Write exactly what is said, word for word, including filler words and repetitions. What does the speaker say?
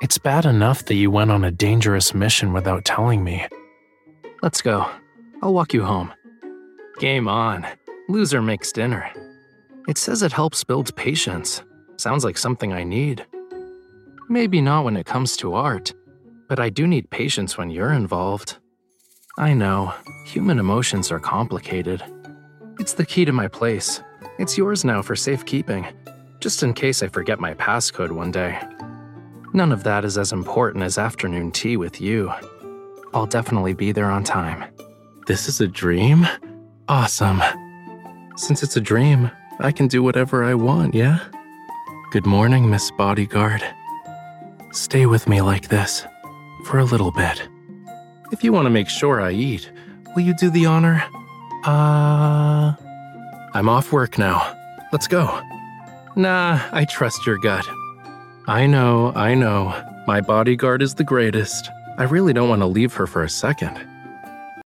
It's bad enough that you went on a dangerous mission without telling me. Let's go. I'll walk you home. Game on. Loser makes dinner. It says it helps build patience. Sounds like something I need. Maybe not when it comes to art, but I do need patience when you're involved. I know, human emotions are complicated. It's the key to my place. It's yours now for safekeeping, just in case I forget my passcode one day. None of that is as important as afternoon tea with you. I'll definitely be there on time. This is a dream? Awesome. Since it's a dream, I can do whatever I want, yeah? Good morning, Miss Bodyguard. Stay with me like this, for a little bit. If you want to make sure I eat, will you do the honor? Uh... I'm off work now. Let's go. Nah, I trust your gut. I know, I know. My bodyguard is the greatest. I really don't want to leave her for a second.